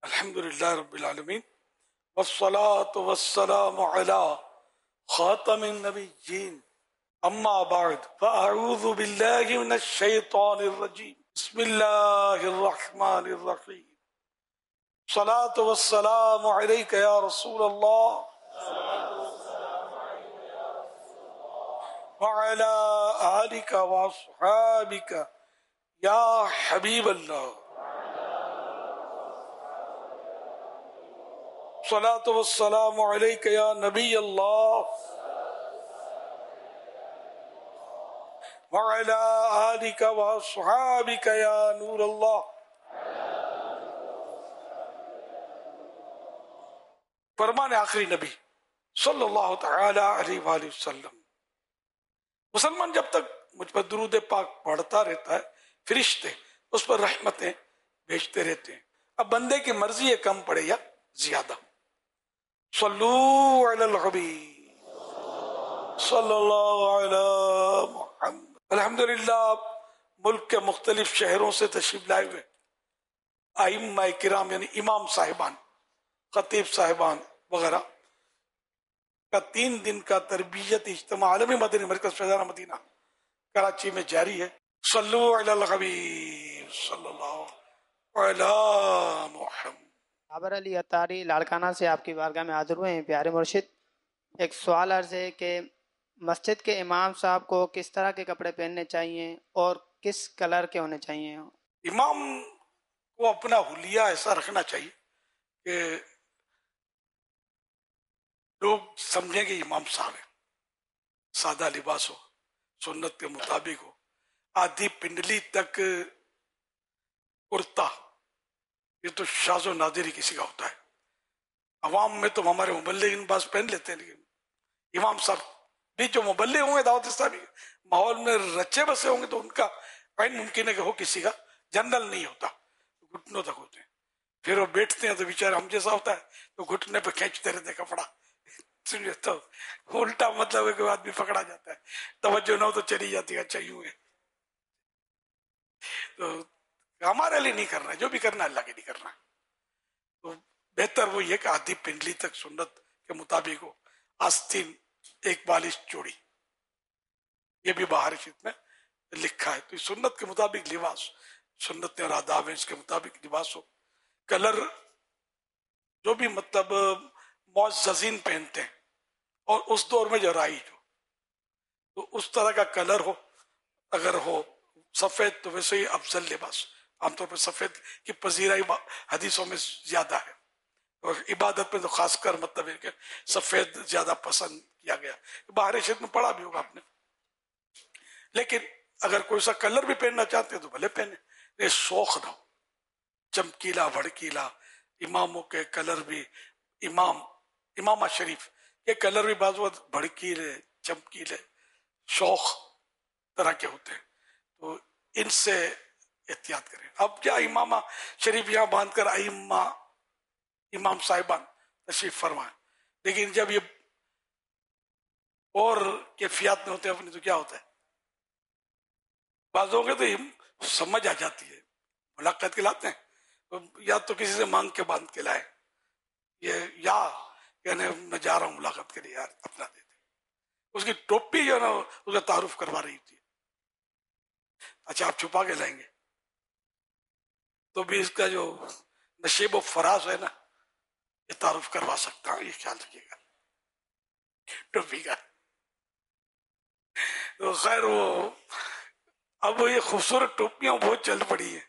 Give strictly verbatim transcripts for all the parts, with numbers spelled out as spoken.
الحمد للہ رب العالمین والصلاة والسلام علی خاتم النبیین اما بعد فاعوذ باللہ من الشیطان الرجیم بسم اللہ الرحمن الرحیم الصلاة والسلام علیک یا رسول اللہ وعلی آلک واصحابک یا حبیب اللہ الصلاة والسلام علیک یا نبی اللہ وعلی آلک واصحابک یا نور اللہ. فرمان آخری نبی صلی اللہ تعالی علیہ وآلہ وسلم. مسلمان جب تک مجھ پر درود پاک پڑھتا رہتا ہے فرشتے اس پر رحمتیں بھیجتے رہتے ہیں. اب بندے کی مرضی ہے کم پڑے یا زیادہ. صلو علی الحبیب صلی اللہ علی محمد. الحمدللہ ملک کے مختلف شہروں سے تشریف لائے ہوئے ائمہ کرام یعنی امام صاحبان خطیب صاحبان وغیرہ کا تین دن کا تربیت اجتماع عالمی مدنی مرکز فیضانہ مدینہ کراچی میں جاری ہے. صلو علی الحبیب صلی اللہ علی محمد. عابر علی اتاری لاڑکانہ سے آپ کی بارگاہ میں حاضر ہوئے ہیں. پیارے مرشد، ایک سوال عرض ہے کہ مسجد کے امام صاحب کو کس طرح کے کپڑے پہننے چاہیے اور کس کلر کے ہونے چاہیے؟ امام کو اپنا حلیہ ایسا رکھنا چاہیے کہ لوگ سمجھیں کہ امام صاحب ہیں. سادہ لباس ہو، سنت کے مطابق ہو، آدھی پنڈلی تک کرتا، یہ تو شاذ و نادر ہی کسی کا ہوتا ہے. عوام میں تو ہمارے مبلغین بعض پہن لیتے ہیں، لیکن امام صاحب بھی جو مبلغ ہوں گے دعوت اسلامی ماحول میں رچے بسے ہوں گے تو ان کا عین ممکن ہے کہ ہو کسی کا جنرل نہیں ہوتا، گھٹنوں تک ہوتے ہیں. پھر وہ بیٹھتے ہیں تو بیچارے ہم جیسا ہوتا ہے تو گھٹنے پہ کھینچتے رہتے کپڑا، تو الٹا مطلب ہے کہ آدمی پکڑا جاتا ہے، توجہ نہ ہو تو چلی جاتی ہے. اچھا یوں ہے تو ہمارے لیے نہیں کرنا ہے، جو بھی کرنا ہے اللہ کے لیے کرنا ہے. تو بہتر وہ یہ کہ آدھی پنڈلی تک سنت کے مطابق ہو، آستین ایک بالش چوڑی، یہ بھی باہر شریف میں لکھا ہے. تو سنت کے مطابق لباس، سنت اور آداب ہیں اس کے مطابق لباس ہو. کلر جو بھی مطلب معززین پہنتے ہیں اور اس دور میں جو رائج ہو تو اس طرح کا کلر ہو. اگر ہو سفید تو ویسے ہی افضل لباس. عام طور پر سفید کی پذیرائی حدیثوں میں زیادہ ہے اور عبادت میں تو خاص کر مطلب ہے کہ سفید زیادہ پسند کیا گیا. باہر شہر میں پڑھا بھی ہوگا آپ نے. لیکن اگر کوئی سا کلر بھی پہننا چاہتے ہیں تو بھلے پہنے، یہ شوق نہ ہو چمکیلا بھڑکیلا. اماموں کے کلر بھی، امام امامہ شریف کے کلر بھی بعض وقت بھڑکیلے چمکیلے شوق طرح کے ہوتے ہیں، تو ان سے احتیاط کریں. اب کیا امامہ شریف یہاں باندھ کر ائمہ امام صاحبان تشریف فرمائیں، لیکن جب یہ اور کیفیات میں ہوتے ہیں اپنے تو کیا ہوتا ہے، بعضوں کے تو سمجھ آ جاتی ہے. ملاقات کے لاتے ہیں تو یا تو کسی سے مانگ کے باندھ کے لائے، یہ یا یعنی میں جا رہا ہوں ملاقات کے لیے یار اپنا دے دے. اس کی ٹوپی جو ہے نا اس کا تعارف کروا رہی تھی. اچھا آپ چھپا کے لائیں گے تو بھی اس کا جو نشیب و فراز ہے نا یہ تعارف کروا سکتا ہوں، یہ خیال رکھیے گا ٹوپی کا. تو خیر وہ اب یہ خوبصورت ٹوپیاں بہت چل پڑی ہیں،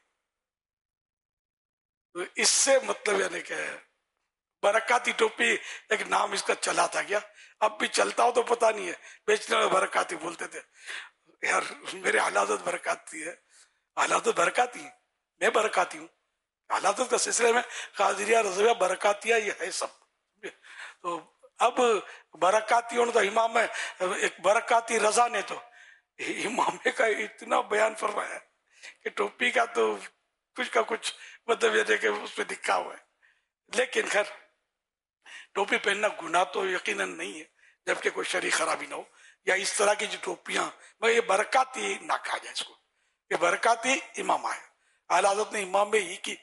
تو اس سے مطلب یعنی کہ برکاتی ٹوپی ایک نام اس کا چلا تھا. کیا اب بھی چلتا ہو تو پتہ نہیں ہے، بیچنے والے برکاتی بولتے تھے. یار میرے حالات برکاتی ہے، حالات برکاتی ہیں، میں برکاتی ہوں. حالات کا سلسلے میں قادریہ رضویہ برکاتیہ یہ ہے سب. تو اب برکاتی ہونا تو امام ہے، ایک برکاتی رضا نے تو امام کا اتنا بیان فرمایا کہ ٹوپی کا تو کچھ کا کچھ مطلب یہ کہ اس پہ دکھا ہوا ہے. لیکن خیر ٹوپی پہننا گناہ تو یقیناً نہیں ہے جبکہ کوئی شرعی خرابی نہ ہو. یا اس طرح کی جو ٹوپیاں مگر یہ برکاتی نہ کہا جائے اس کو، یہ برکاتی امام آیا. اعلی حضرت نے امام میں ہی کی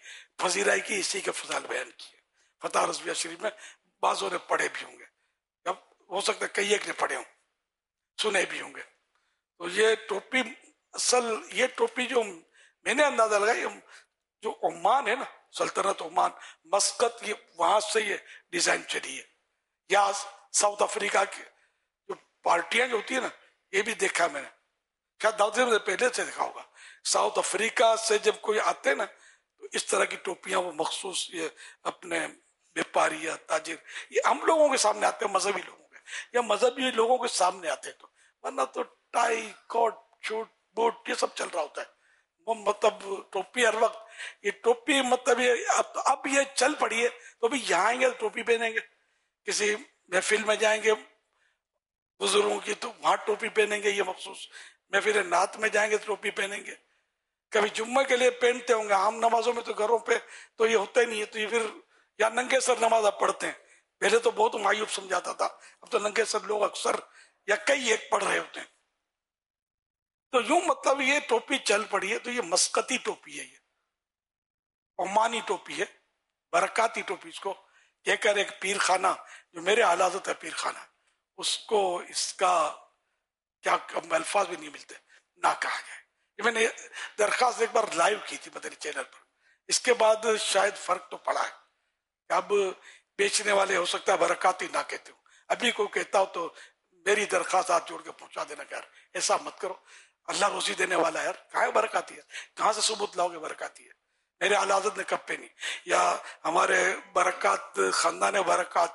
فضیلائی کی اسی کے فضائل بیان کیے فتح رضویہ شریف میں. بعضوں نے پڑھے بھی ہوں گے, اب ہو سکتا ہے کئی ایک نے پڑھے ہوں, سنے بھی ہوں گے. تو یہ ٹوپی اصل یہ ٹوپی جو میں نے اندازہ لگائی, جو عمان ہے نا, سلطنت عمان مسقط, یہ وہاں سے یہ ڈیزائن چلی ہے. یا ساؤتھ افریقہ کی جو پارٹیاں جو ہوتی ہیں نا, یہ بھی دیکھا میں نے, شاید داؤد سے پہلے سے دیکھا ہوگا. ساؤتھ افریقہ سے جب کوئی آتے ہیں نا تو اس طرح کی ٹوپیاں وہ مخصوص یہ اپنے بیپاری یا تاجر, یہ ہم لوگوں کے سامنے آتے ہیں, مذہبی لوگوں کے یا مذہبی لوگوں کے سامنے آتے ہیں, تو ورنہ تو ٹائی کوٹ شوٹ بوٹ یہ سب چل رہا ہوتا ہے. وہ مطلب ٹوپی ہر وقت, یہ ٹوپی مطلب یہ اب, اب یہ چل پڑی ہے تو ابھی یہاں آئیں گے تو ٹوپی پہنیں گے, کسی محفل میں جائیں گے بزرگوں کی تو وہاں ٹوپی پہنیں گے, یہ مخصوص محفل نعت میں جائیں گے تو ٹوپی پہنیں گے, کبھی جمعہ کے لیے پہنتے ہوں گے. عام نمازوں میں تو گھروں پہ تو یہ ہوتا ہی نہیں ہے, تو یہ پھر یا ننگے سر نماز آپ پڑھتے ہیں. پہلے تو بہت معیوب سمجھاتا تھا, اب تو ننگے سر لوگ اکثر یا کئی ایک پڑھ رہے ہوتے ہیں. تو یوں مطلب یہ ٹوپی چل پڑی ہے, تو یہ مسقطی ٹوپی ہے, یہ عمانی ٹوپی ہے, برکاتی ٹوپی اس کو کہہ کر ایک پیر خانہ جو میرے حضرت ہے پیر خانہ, اس کو اس کا کیا الفاظ بھی نہیں ملتے نہ کہا جائے. یہ میں نے درخواست ایک بار لائیو کی تھی مدنی چینل پر, اس کے بعد شاید فرق تو پڑا ہے, اب بیچنے والے ہو سکتا ہے برکاتی نہ کہتے ہو, ابھی کوئی کہتا ہو تو میری درخواست ہاتھ جوڑ کے پہنچا دینا کہ یار ایسا مت کرو, اللہ روزی دینے والا ہے یار, کہاں ہے برکاتی ہے, کہاں سے ثبوت لاؤ گے برکاتی ہے, میرے اعلی حضرت نے کب پہ نہیں, یا ہمارے برکات خاندان برکات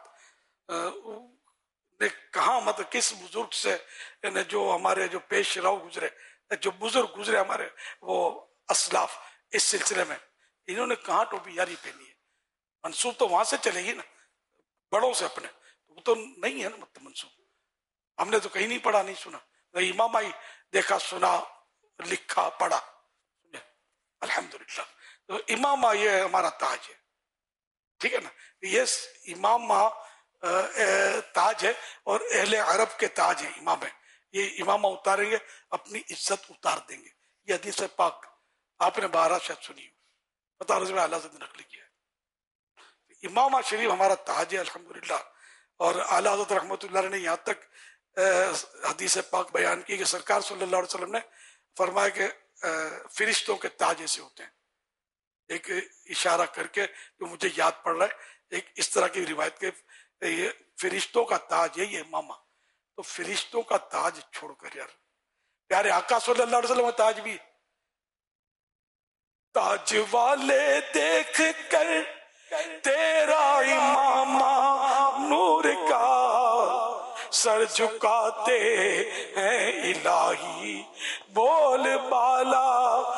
نے کہاں مطلب کس بزرگ سے یعنی جو ہمارے جو پیش رو گزرے جو بزرگ گزرے ہمارے وہ اسلاف اس سلسلے میں, انہوں نے کہاں ٹوپی یاری پہنی ہے. منسوب تو وہاں سے چلے گی نا بڑوں سے اپنے, وہ تو نہیں ہے نا مطلب منسوب, ہم نے تو کہیں نہیں پڑھا نہیں سنا, امام آئی دیکھا سنا لکھا پڑھا الحمدللہ. تو امام یہ ہمارا تاج ہے, ٹھیک ہے نا, یہ امام تاج ہے اور اہل عرب کے تاج ہے امام ہے, یہ امامہ اتاریں گے اپنی عزت اتار دیں گے. یہ حدیث پاک آپ نے بارہ شاید سنی ہو, بتا رضی اللہ سے نقل کیا ہے. امامہ شریف ہمارا تاج ہے الحمدللہ. اور اعلیٰ حضرت رحمۃ اللہ علیہ نے یہاں تک حدیث پاک بیان کی کہ سرکار صلی اللہ علیہ وسلم نے فرمایا کہ فرشتوں کے تاج ایسے ہوتے ہیں, ایک اشارہ کر کے جو مجھے یاد پڑ رہا ہے, ایک اس طرح کی روایت کے یہ فرشتوں کا تاج ہے یہ امامہ. تو فرشتوں کا تاج چھوڑ کر یار پیارے آقا صلی اللہ علیہ وسلم تاج بھی, تاج والے دیکھ کر تیرا امامہ نور کا سر جھکاتے ہیں الہی بول بالا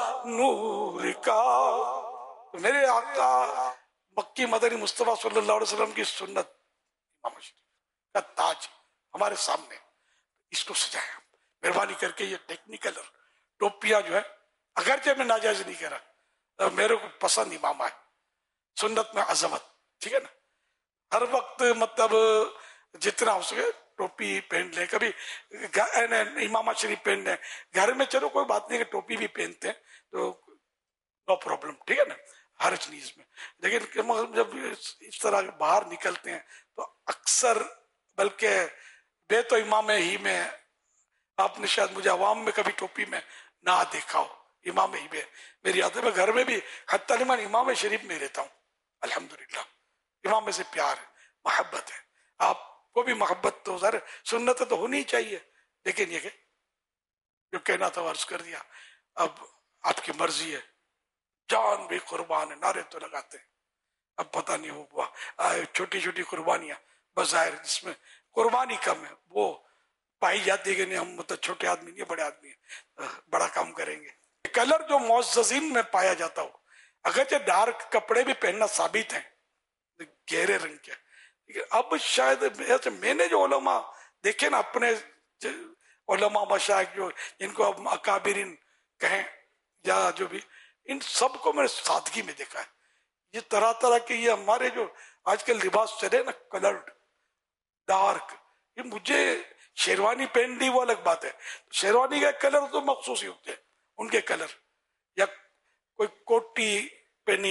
نور کا. تو میرے آقا مکی مدنی مصطفیٰ صلی اللہ علیہ وسلم کی سنت امام شریف کا تاج ہمارے سامنے, اس کو سجایا مہربانی کر کے. یہ ٹیکنیکل ٹوپیاں جو ہے اگرچہ میں ناجائز نہیں کہہ رہا, میرے کو پسند امامہ ہے, سنت میں عظمت, ٹھیک ہے نا. ہر وقت مطلب جتنا ہو سکے ٹوپی پہن لیں, کبھی امامہ شریف پہن لیں گھر میں, چلو کوئی بات نہیں کہ ٹوپی بھی پہنتے ہیں تو نو پرابلم, ٹھیک ہے نا, ہر چیز میں. لیکن جب اس طرح باہر نکلتے ہیں تو اکثر بلکہ بے تو امام ہی میں آپ نے شاید مجھے عوام میں کبھی ٹوپی میں نہ دیکھا ہو, امام ہی میں میری عادت ہے. گھر میں بھی حتی تعلیمان امام شریف میں رہتا ہوں الحمدللہ. امام میں سے پیار ہے, محبت ہے, آپ کو بھی محبت تو ظاہر سنت تو ہونی چاہیے, لیکن یہ کہ جو کہنا تھا عرض کر دیا. اب آپ کی مرضی ہے, جان بھی قربان ہے, نعرے تو لگاتے ہیں, اب پتہ نہیں ہوا چھوٹی چھوٹی قربانیاں بظاہر جس میں قربانی کم ہے وہ پائی جاتی ہے کہ نہیں ہم مطلب چھوٹے آدمی نہیں بڑے آدمی ہیں, بڑا کام کریں گے. کلر جو معززین میں پایا جاتا ہو, اگرچہ ڈارک کپڑے بھی پہننا ثابت ہیں گہرے رنگ کے, لیکن اب شاید میں نے جو علماء دیکھے نا اپنے علماء مشائخ جو جن کو اب اکابرین کہیں یا جو بھی, ان سب کو میں نے سادگی میں دیکھا ہے. یہ طرح طرح کے یہ ہمارے جو آج کل لباس چلے نا کلرڈ ڈارک, یہ مجھے شیروانی پہن لی وہ الگ بات ہے, شیروانی کا کلر تو مخصوص ہی ہوتے ہیں ان کے کلر, یا کوئی کوٹی پہنی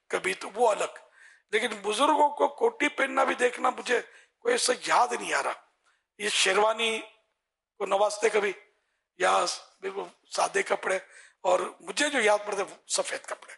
کبھی تو وہ الگ. لیکن بزرگوں کو کوٹی پہننا بھی دیکھنا مجھے کوئی ایسا یاد نہیں آ رہا. یہ شیروانی کو نوازتے کبھی یا بالکل سادے کپڑے, اور مجھے جو یاد پڑتے سفید کپڑے.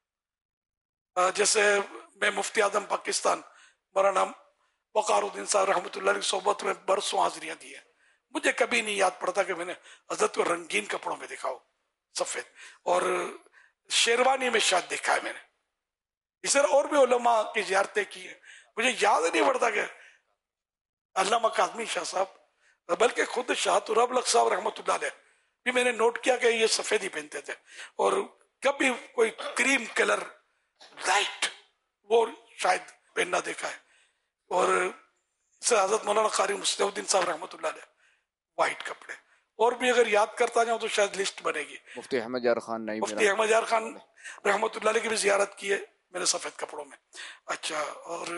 جیسے میں مفتی اعظم پاکستان مولانا وقار الدین صاحب رحمۃ اللہ علیہ کی صحبت میں برسوں حاضریاں دی ہیں, مجھے کبھی نہیں یاد پڑتا کہ میں نے حضرت کو رنگین کپڑوں میں دیکھا ہو سفید, اور شیروانی میں شاید دیکھا ہے میں نے. اس طرح اور بھی علماء کی زیارتیں کی ہیں, مجھے یاد نہیں پڑتا کہ علامہ کاظمی شاہ صاحب, بلکہ خود شاہ تراب الحق صاحب رحمۃ اللہ علیہ بھی میں نے نوٹ کیا کہ یہ سفید ہی پہنتے تھے, اور کبھی کوئی کریم کلر لائٹ وہ شاید پہننا دیکھا ہے. اور حضرت مولانا قاری مسلح الدین صاحب رحمۃ اللہ علیہ وائٹ کپڑے. اور بھی اگر یاد کرتا جاؤں تو شاید لسٹ بنے گی. مفتی احمد یار خان نہیں, مفتی احمد یار خان رحمۃ اللہ علیہ کی بھی زیارت کی ہے میں نے سفید کپڑوں میں. اچھا, اور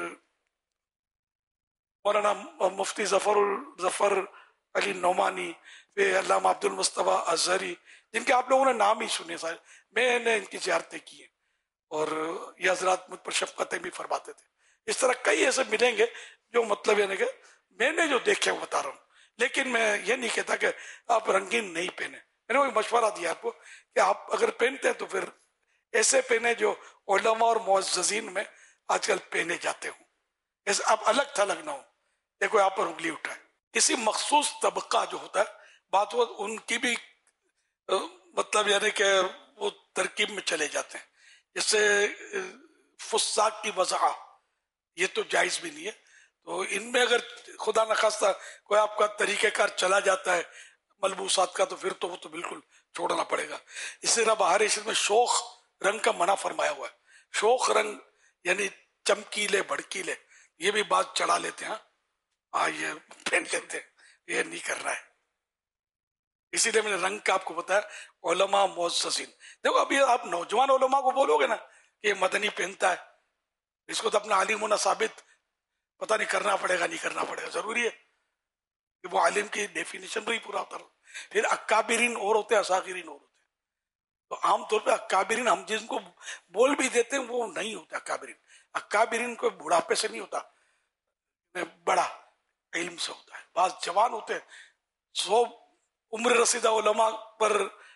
مولانا مفتی ظفر ظفر علی نعمانی, علامہ عبد المصطفیٰ ازہری, جن کے آپ لوگوں نے نام ہی سنے سارے, میں نے ان کی زیارتیں کی ہیں, اور یہ حضرات مجھ پر شفقتیں بھی فرماتے تھے. اس طرح کئی ایسے ملیں گے جو مطلب یعنی کہ میں نے جو دیکھے وہ بتا رہا ہوں, لیکن میں یہ نہیں کہتا کہ آپ رنگین نہیں پہنے. میں نے وہی مشورہ دیا آپ کو کہ آپ اگر پہنتے ہیں تو پھر ایسے پہنے جو علماء اور معززین میں آج کل پہنے جاتے ہوں, ایسے آپ الگ تھلگ نہ ہو. دیکھو آپ پر انگلی اٹھائے, کسی مخصوص طبقہ جو ہوتا ہے بات وہ ان کی بھی مطلب یعنی کہ وہ ترکیب میں چلے جاتے ہیں. جیسے فساق کی وضع یہ تو جائز بھی نہیں ہے, تو ان میں اگر خدا نخواستہ کوئی آپ کا طریقہ کار چلا جاتا ہے ملبوسات کا تو پھر تو وہ تو بالکل چھوڑنا پڑے گا. اس طرح باہر اس میں شوخ رنگ کا منع فرمایا ہوا ہے. شوخ رنگ یعنی چمکیلے بھڑکیلے, یہ بھی بات چڑھا لیتے ہیں, ہاں یہ پہن لیتے ہیں, یہ نہیں کرنا ہے. اسی لیے میں نے رنگ کا آپ کو بتایا. علماء معززین, دیکھو ابھی آپ نوجوان علماء کو بولو گے نا کہ یہ مدنی پہنتا ہے, اس کو تو اپنا عالم ہونا ثابت پتہ نہیں کرنا پڑے گا نہیں کرنا پڑے گا. ضروری ہے کہ وہ عالم کی ڈیفینیشن بھی پورا ہوتا رہا. پھر اکابرین اور ہوتے ہیں, اساغرین اور ہوتے ہیں. تو عام طور پہ اکابرین ہم جن کو بول بھی دیتے ہیں وہ نہیں ہوتے اکابرین. اکابرین کو بڑھاپے سے نہیں ہوتا, بڑا علم سے ہوتا ہے. بعض جوان ہوتے ہیں, سو عمر رسیدہ علماء پر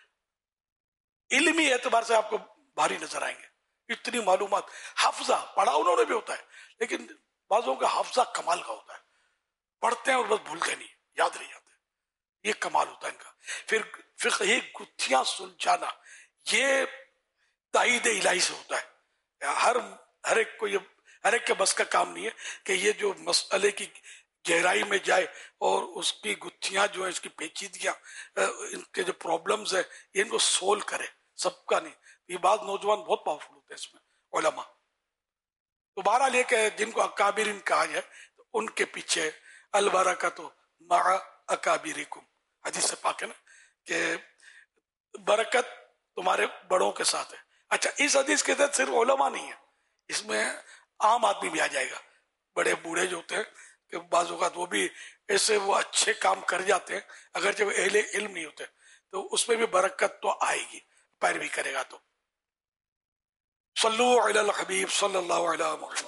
علمی اعتبار سے آپ کو بھاری نظر آئیں گے. اتنی معلومات, حافظہ پڑھا انہوں نے بھی ہوتا ہے, لیکن بعضوں کا حافظہ کمال کا ہوتا ہے, پڑھتے ہیں اور بس بھولتے نہیں, یاد نہیں آتے. یہ کمال ہوتا ہے ان کا. پھر فقہی گتھیاں سلجھانا یہ تائید الہی سے ہوتا ہے. ہر ہر ایک کو یہ ہر ایک کے بس کا کام نہیں ہے کہ یہ جو مسئلے کی گہرائی میں جائے اور اس کی گتھیاں جو ہیں, اس کی پیچیدگیاں, ان کے جو پرابلمز ہیں یہ ان کو سول کرے. سب کا نہیں, یہ بعض نوجوان بہت پاورفل ہوتے ہیں اس میں علماء. تو بہرحال یہ کہ جن کو اکابرین کہا جائے تو ان کے پیچھے البرکۃ مع اکابرکم, حدیث سے پاک ہے نا کہ برکت تمہارے بڑوں کے ساتھ ہے. اچھا, اس حدیث کے تحت صرف علماء نہیں ہے, اس میں عام آدمی بھی آ جائے گا. بڑے بوڑھے جو ہوتے ہیں کہ بعض اوقات وہ بھی ایسے وہ اچھے کام کر جاتے ہیں اگرچہ وہ اہل علم نہیں ہوتے, تو اس میں بھی برکت تو آئے گی, پیروی کرے گا. تو صلو علی الحبیب صلی اللہ علیہ وسلم.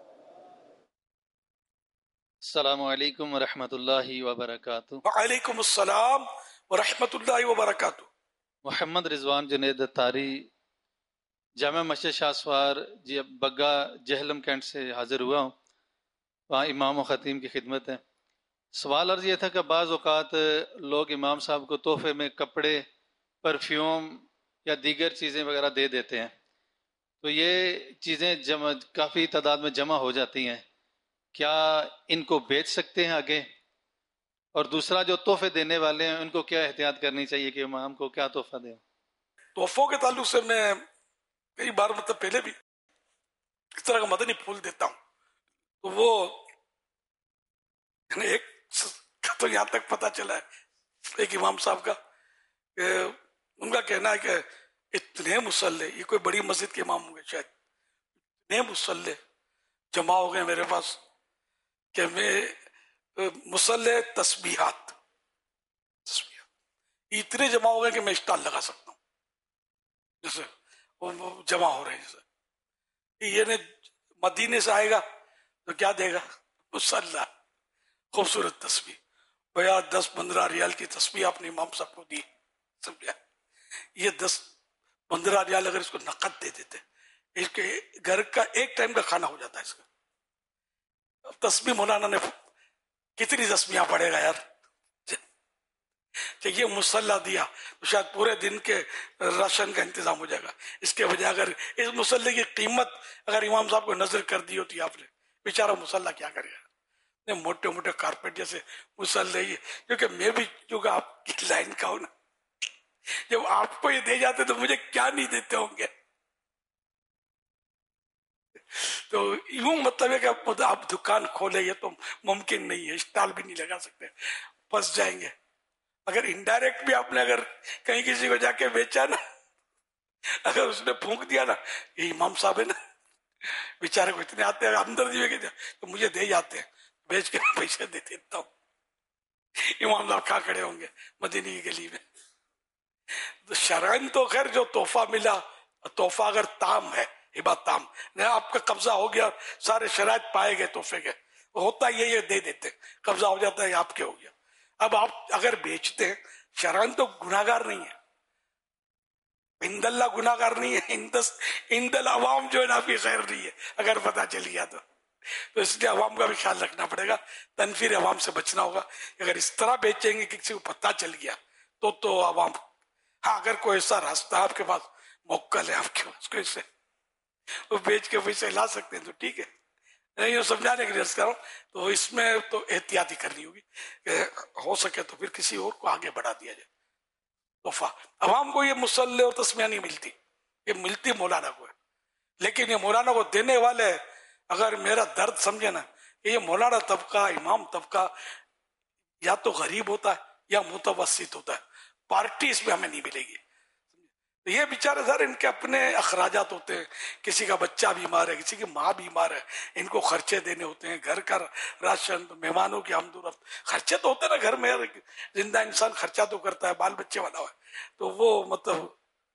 السلام علیکم ورحمۃ اللہ وبرکاتہ. وعلیکم السلام ورحمۃ اللہ وبرکاتہ. محمد رضوان جنید اتاری, جامع مسجد شاہ سوار جی بگا جہلم کینٹ سے حاضر ہوا ہوں, وہاں امام و خطیم کی خدمت ہے. سوال عرض یہ تھا کہ بعض اوقات لوگ امام صاحب کو تحفے میں کپڑے, پرفیوم یا دیگر چیزیں وغیرہ دے دیتے ہیں, تو یہ چیزیں جمع کافی تعداد میں جمع ہو جاتی ہیں, کیا ان کو بیچ سکتے ہیں آگے؟ اور دوسرا جو تحفے دینے والے ہیں ان کو کیا احتیاط کرنی چاہیے کہ امام کو کیا تحفہ دیں؟ تحفوں کے تعلق سے میں کئی بار مطلب پہلے بھی اس طرح کا مدنی پھول دیتا ہوں, تو وہ ایک تو یہاں تک پتا چلا ہے ایک امام صاحب کا کہ ان کا کہنا ہے کہ اتنے مسلح, یہ کوئی بڑی مسجد کے امام ہوں گے شاید, اتنے مسلح جمع ہو گئے میرے پاس کہ میں مسلح تسبیحات تسبیحات اتنے جمع ہو گئے کہ میں اسٹال لگا سکتا ہوں, جیسے وہ جمع ہو رہے ہیں. جیسے یہ نے مدینے سے آئے گا تو کیا دے گا؟ مسلح، خوبصورت تسبیح، بھیا دس پندرہ ریال کی تسبیح آپ نے امام صاحب کو دی، سمجھا؟ یہ دس پندرہ ریال اگر اس کو نقد دے دیتے، اس کے گھر کا ایک ٹائم کا کھانا ہو جاتا ہے اس کا۔ تسبیح مولانا نے کتنی تسبیحاں پڑھے گا یار؟ کہ یہ مسلح دیا تو شاید پورے دن کے راشن کا انتظام ہو جائے گا۔ اس کے بجائے اگر اس مسلح کی قیمت اگر امام صاحب کو نظر کر دی ہوتی آپ نے، بیچارہ مسلح کیا کرے گا؟ موٹے موٹے کارپیٹ جیسے مسلح ہی، کیونکہ میں بھی چونکہ آپ کی لائن کا ہوں نا، جب آپ کو یہ دے جاتے تو مجھے کیا نہیں دیتے ہوں گے؟ تو یوں مطلب ہے کہ آپ دکان کھولے، یہ تو ممکن نہیں ہے، اسٹال بھی نہیں لگا سکتے، پھنس جائیں گے۔ اگر انڈائریکٹ بھی آپ نے اگر کہیں کسی کو جا کے بیچا نا، اگر اس نے پھونک دیا نا یہ امام صاحب ہے نا، بیچارے کو اتنے آتے ہیں ہمدردی میں کہ تو مجھے دے جاتے ہیں، بیچ کے پیسے دے دیتا ہوں۔ امام صاحب کھا کھڑے ہوں گے مدینہ کی گلی میں۔ تو شرعن تو خیر جو تحفہ ملا، تحفہ اگر تام ہے، ہبہ تام، آپ کا قبضہ ہو گیا، سارے شرائط پائے گئے تحفے کے، ہوتا یہ یہ دے دیتے، قبضہ ہو جاتا ہے، آپ کے ہو گیا۔ اب آپ اگر بیچتے ہیں، شرعن تو گناہگار نہیں ہے، عند اللہ گناہگار نہیں ہے، عند العوام جو ہے نا آپ کی خیر نہیں ہے اگر پتہ چل گیا تو۔ تو اس لیے عوام کا بھی خیال رکھنا پڑے گا، تنفیر عوام سے بچنا ہوگا۔ اگر اس طرح بیچیں گے کہ کسی کو پتہ چل گیا تو تو عوام، ہاں اگر کوئی ایسا راستہ آپ کے پاس موکل ہے، آپ کے پاس کوئی سے وہ بیچ کے پیسے لا سکتے ہیں تو ٹھیک ہے، نہیں سمجھانے کے لیے عرض کر رہا ہوں۔ تو اس میں تو احتیاطی کرنی ہوگی کہ ہو سکے تو پھر کسی اور کو آگے بڑھا دیا جائے تحفہ۔ عوام کو یہ مسلح اور تسمیہ نہیں ملتی، یہ ملتی مولانا کو ہے، لیکن یہ مولانا کو دینے والے اگر میرا درد سمجھے نا کہ یہ مولانا طبقہ، امام طبقہ یا تو غریب ہوتا ہے یا متوسط ہوتا ہے، پارٹی اس میں ہمیں نہیں ملے گی۔ یہ بیچارے سر ان کے اپنے اخراجات ہوتے ہیں، کسی کا بچہ بیمار ہے، کسی کی ماں بیمار ہے، ان کو خرچے دینے ہوتے ہیں، گھر کا راشن، مہمانوں کی آمد و رفت، خرچے تو ہوتے ہیں نا گھر میں، زندہ انسان خرچہ تو کرتا ہے، بال بچے والا ہے تو وہ مطلب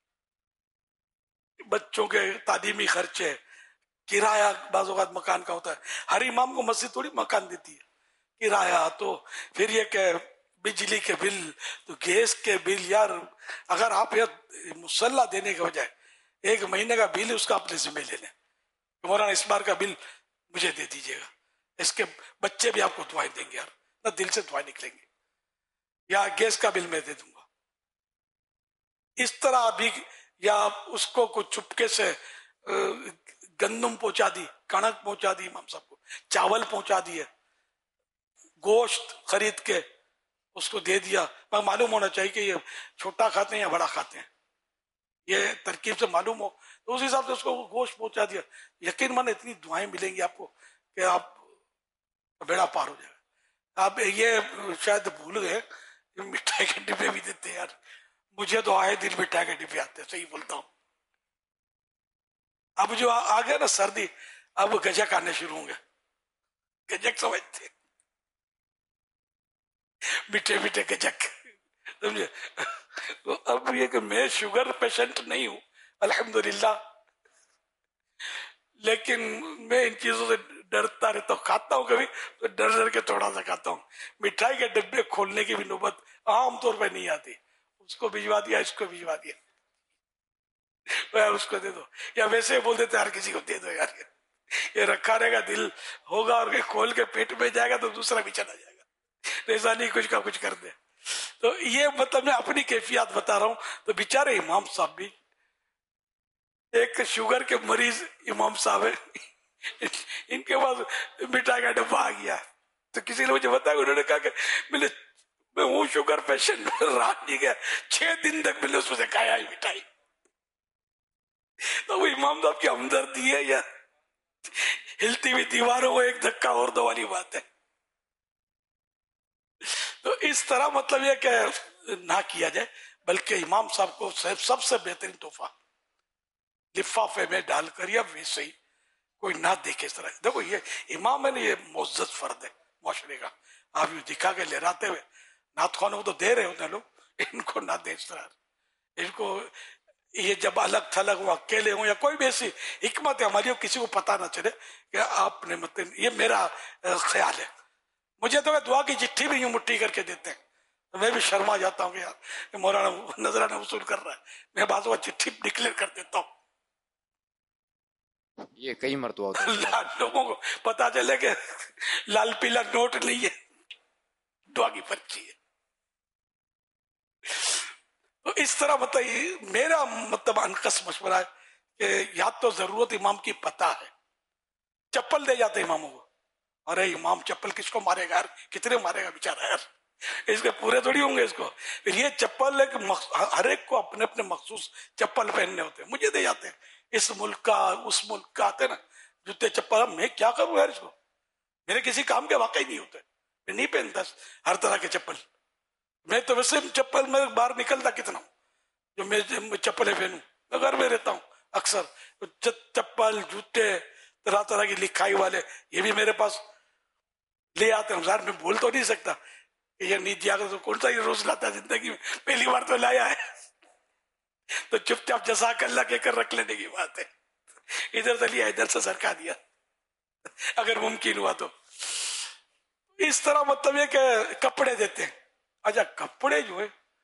بچوں کے تعلیمی خرچے، کرایہ بعض اوقات مکان کا ہوتا ہے، ہر امام کو مسجد تھوڑی مکان دیتی ہے، کرایہ، تو پھر یہ کہ بجلی کے بل، تو گیس کے بل، یار اگر آپ یہ مسلح دینے کے بجائے ایک مہینے کا بل اس کا اپنے ذمہ لے لیں، مولانا اس بار کا بل مجھے دے دیجیے گا، اس کے بچے بھی آپ کو دعائیں دیں گے، یار نہ دل سے دعائیں نکلیں گے، یا گیس کا بل میں دے دوں گا، اس طرح ابھی، یا اس کو کچھ چپکے سے گندم پہنچا دی، کنک پہنچا دی امام صاحب کو، چاول پہنچا دیے، گوشت خرید کے اس کو دے دیا، مگر معلوم ہونا چاہیے کہ یہ چھوٹا کھاتے ہیں یا بڑا کھاتے ہیں، یہ ترکیب سے معلوم ہو، تو اس حساب سے اس کو گوشت پہنچا دیا، یقین مانے اتنی دعائیں ملیں گی آپ کو کہ آپ بیڑا پار ہو جائے گا۔ آپ یہ شاید بھول گئے مٹھائی کے ڈبے بھی دیتے ہیں یار، مجھے تو آئے دن مٹھائی کے ڈبے آتے ہیں، صحیح بولتا ہوں۔ اب جو آ گیا نا سردی، اب گجک آنے شروع ہوں گے، گجک سمجھتے میٹھے میٹھے گجک، سمجھے؟ اب یہ کہ میں شوگر پیشنٹ نہیں ہوں الحمدللہ، لیکن میں ان چیزوں سے ڈرتا رہتا ہوں، کھاتا ہوں کبھی تو ڈر ڈر کے تھوڑا سا کھاتا ہوں۔ مٹھائی کے ڈبے کھولنے کی بھی نوبت عام طور پہ نہیں آتی، اس کو بھجوا دیا، اس کو بھجوا دیا، اس کو دے دو، یا ویسے ہی بول دیتے ہر کسی کو دے دو یار، یہ رکھا رہے گا، دل ہوگا اور کھول کے پیٹ میں جائے گا تو دوسرا بھی چلا جائے گا، ایسا نہیں کچھ کا کچھ کر دے۔ تو یہ مطلب میں اپنی کیفیات بتا رہا ہوں۔ تو بیچارے امام صاحب بھی، ایک شوگر کے مریض امام صاحب ہے، ان کے پاس مٹھائی کا ڈبہ آ گیا، تو کسی نے مجھے بتایا، انہوں نے کہا کہ میں میں ہوں شوگر پیشنٹ، رات نہیں گیا، چھ دن تک میں نے اس میں سے کھایا ہی مٹھائی۔ تو وہ امام صاحب کی ہمدردی ہے یا ہلتی ہوئی دیواروں کو ایک دھکا اور دو والی بات ہے؟ تو اس طرح مطلب یہ کہ نہ کیا جائے، بلکہ امام صاحب کو سب سے بہترین تحفہ لفافے میں ڈال کر، یا ویسے ہی کوئی نہ دیکھے اس طرح۔ دیکھو یہ امام ہے نا، یہ معزز فرد ہے معاشرے کا، آپ یہ دکھا کے لہراتے ہوئے نعت خوانوں کو تو دے رہے ہوتے ہیں لوگ، ان کو نہ دیں اس طرح، ان کو یہ جب الگ تھلگ ہوں اکیلے ہوں یا کوئی بھی ایسی حکمت ہے ہماری ہو کسی کو پتا نہ چلے کہ آپ نے مطلب یہ میرا خیال ہے. مجھے تو دعا کی چٹھی بھی یوں مٹھی کر کے دیتے ہیں تو میں بھی شرما جاتا ہوں کہ یار مولانا نذرانہ وصول کر رہا ہے, میں بعض وہ چٹھی ڈکلیئر کر دیتا ہوں. یہ کئی مرتبہ ہوتا ہے لوگوں کو پتا چلے کہ لال پیلا نوٹ نہیں ہے, دعا کی پرچی ہے. تو اس طرح مطلب میرا مطلب انکس مشورہ ہے کہ یا تو ضرورت امام کی پتہ ہے, چپل دے جاتے اماموں کو, ارے امام چپل کس کو مارے گا یار, کتنے مارے گا بیچارہ یار, اس کے پورے تھوڑی ہوں گے اس کو. پھر یہ چپل ایک ہر ایک کو اپنے اپنے مخصوص چپل پہننے ہوتے ہیں, مجھے دے جاتے ہیں اس ملک کا اس ملک کا آتے نا جوتے چپل, میں کیا کروں یار اس کو, میرے کسی کام کے واقعی نہیں ہوتے, میں نہیں پہنتا ہر طرح کے چپل. میں تو ویسے چپل میں باہر نکلتا کتنا ہوں جو میں چپلیں پہنوں, میں گھر میں رہتا ہوں اکثر. چپل جوتے طرح طرح کی لکھائی والے یہ بھی میرے پاس لے آتے ہیں. میں بول تو نہیں سکتا کہ یہ نہیں دیا تو کون سا یہ روز لاتا ہے زندگی میں, پہلی بار تو لایا ہے تو چپ چاپ جزاک اللہ کہہ کر رکھ لینے کی بات ہے. ادھر سے لیا ادھر سے سرکا دیا اگر ممکن ہوا تو. اس طرح مطلب یہ کہ کپڑے دیتے ہیں. اچھا کپڑے جو ہے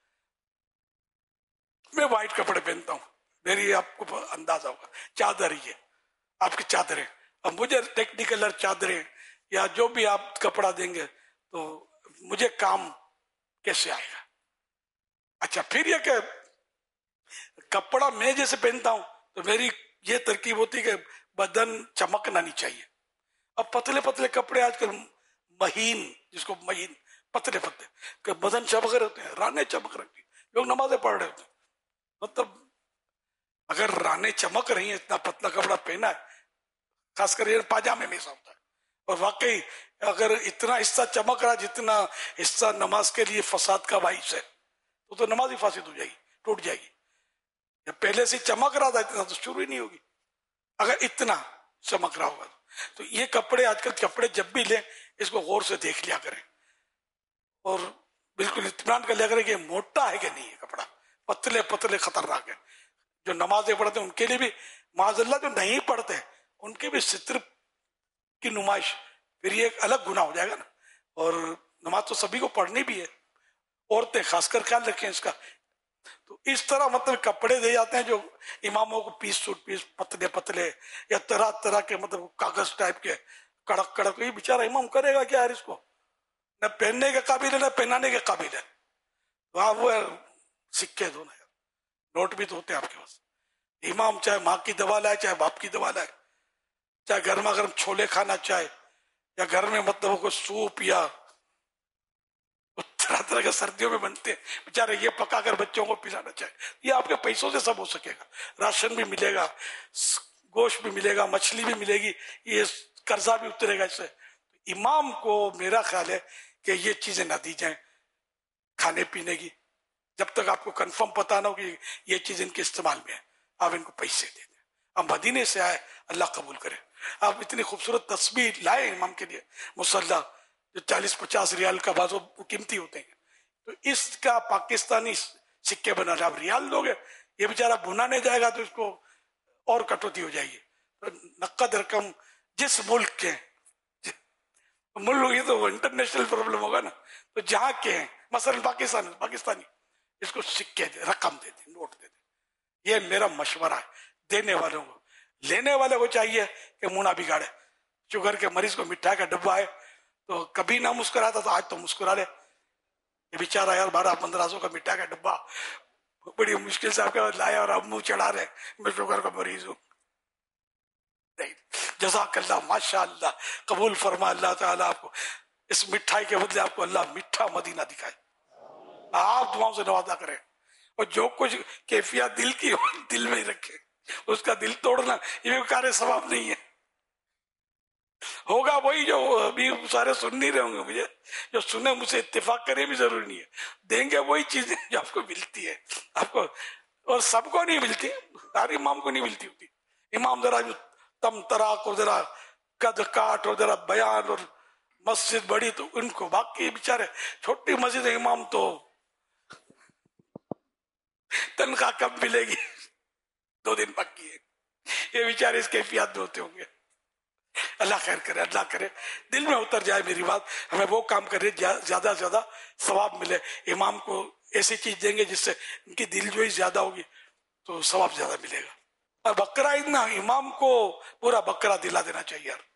میں وائٹ کپڑے پہنتا ہوں, میری آپ کو اندازہ ہوگا چادر ہی ہے آپ کی چادریں. اب مجھے ٹیکنیکلر چادریں یا جو بھی آپ کپڑا دیں گے تو مجھے کام کیسے آئے گا. اچھا پھر یہ کہ کپڑا میں جیسے پہنتا ہوں تو میری یہ ترکیب ہوتی کہ بدن چمکنا نہیں چاہیے. اب پتلے پتلے کپڑے آج کل مہین, جس کو مہین پتلے پتلے کہ بدن چمک رہے ہوتے ہیں, رانے چمک رہی, لوگ نمازیں پڑھ رہے ہوتے ہیں. مطلب اگر رانے چمک رہی ہیں اتنا پتلا کپڑا پہنا ہے, خاص کر یہ پاجامے میں ایسا ہوتا ہے, اور واقعی اگر اتنا حصہ چمک رہا جتنا حصہ نماز کے لیے فساد کا باعث ہے تو تو نماز ہی فاسد ہو جائے گی, ٹوٹ جائے گی. یا پہلے سے چمک رہا تھا اتنا تو شروع ہی نہیں ہوگی اگر اتنا چمک رہا ہوگا. تو یہ کپڑے آج کل کپڑے جب بھی لیں اس کو غور سے دیکھ لیا کریں اور بالکل اطمینان کر لیا کریں کہ موٹا ہے کہ نہیں ہے کپڑا, پتلے پتلے خطرناک ہے. جو نمازیں پڑھتے ہیں ان کے لیے بھی معاذ اللہ, جو نہیں پڑھتے ان کے بھی ستر کی نمائش, پھر یہ ایک الگ گناہ ہو جائے گا نا. اور نماز تو سبھی کو پڑھنی بھی ہے, عورتیں خاص کر خیال رکھیں اس کا. تو اس طرح مطلب کپڑے دے جاتے ہیں جو اماموں کو پیس سوٹ پیس پتلے پتلے یا طرح طرح کے مطلب کاغذ ٹائپ کے کڑک کڑک, یہ بیچارہ امام کرے گا کیا یار, اس کو نہ پہننے کے قابل ہے نہ پہنانے کے قابل ہے. وہاں وہ سکے دو نا, نوٹ بھی تو ہوتے ہیں آپ کے پاس. امام چاہے ماں کی دوا لائے چاہے باپ کی دوا لائے, چاہے گرما گرم چھولے کھانا چاہے یا گھر میں مطلب کوئی سوپ یا طرح طرح کے سردیوں میں بنتے ہیں بیچارے یہ پکا کر بچوں کو پلانا چاہے, یہ آپ کے پیسوں سے سب ہو سکے گا. راشن بھی ملے گا, گوشت بھی ملے گا, مچھلی بھی ملے گی, یہ قرضہ بھی اترے گا اس سے. امام کو میرا خیال ہے کہ یہ چیزیں نہ دی جائیں کھانے پینے کی, جب تک آپ کو کنفرم پتا نہ ہو کہ یہ چیز ان کے استعمال میں ہے, آپ ان کو پیسے دے دیں. آپ مدینے سے آئے, اللہ قبول کرے. آپ اتنی خوبصورت تسبیح لائے امام کے لیے, مصلی جو چالیس پچاس ریال کا بازو قیمتی ہوتے ہیں, تو اس کا پاکستانی سکے بنا رہا. آپ ریال دو گے, یہ بیچارہ بنانے جائے گا تو اس کو اور کٹوتی ہو جائے گی. نقد رقم جس ملک کے ملک, یہ تو انٹرنیشنل پرابلم ہوگا نا, تو جہاں کے ہیں مثلا پاکستان پاکستانی اس کو سکے دے, رقم دے دیں, نوٹ دے دیں. یہ میرا مشورہ ہے دینے والوں کو. لینے والے کو چاہیے کہ منہ نہ بگاڑے. شوگر کے مریض کو مٹھائی کا ڈبہ ہے تو کبھی نہ مسکراتا تو آج تو مسکرا لے. یہ بیچارہ یار بارہ پندرہ سو کا مٹھائی کا ڈبہ بڑی مشکل سے آپ کے پاس لایا اور آپ منہ چڑھا رہے میں شوگر کا مریض ہوں. جزاک اللہ, ماشاء اللہ, قبول فرما اللہ تعالیٰ آپ کو اس مٹھائی کے بدلے آپ کو اللہ میٹھا مدینہ دکھائے, آپ دعاؤں سے نوازا کریں. اور جو کچھ کیفیت دل کی ہو دل میں ہی رکھے, اس کا دل توڑنا یہ بھی کار ثواب نہیں ہے. ہوگا وہی جو ابھی سارے سن نہیں رہے ہوں گے, مجھے جو سنے مجھ سے اتفاق کرے بھی ضروری نہیں ہے. دیں گے وہی چیزیں جو آپ کو ملتی ہے آپ کو, اور سب کو نہیں ملتی, ہر امام کو نہیں ملتی ہوتی. امام ذرا جو تم تراک اور ذرا قد کاٹ اور ذرا بیان اور مسجد بڑی تو ان کو, باقی بیچارے چھوٹی مسجد امام تو تنخواہ کب ملے گی, دو دن باقی ہے. یہ بیچارے اس کیفیات میں ہوتے ہوں گے. اللہ خیر کرے, اللہ کرے دل میں اتر جائے میری بات. ہمیں وہ کام کرے زیادہ سے زیادہ ثواب ملے. امام کو ایسی چیز دیں گے جس سے ان کی دل جوئی زیادہ ہوگی تو ثواب زیادہ ملے گا. اور بکرا عید نا امام کو پورا بکرا دلا دینا چاہیے یار.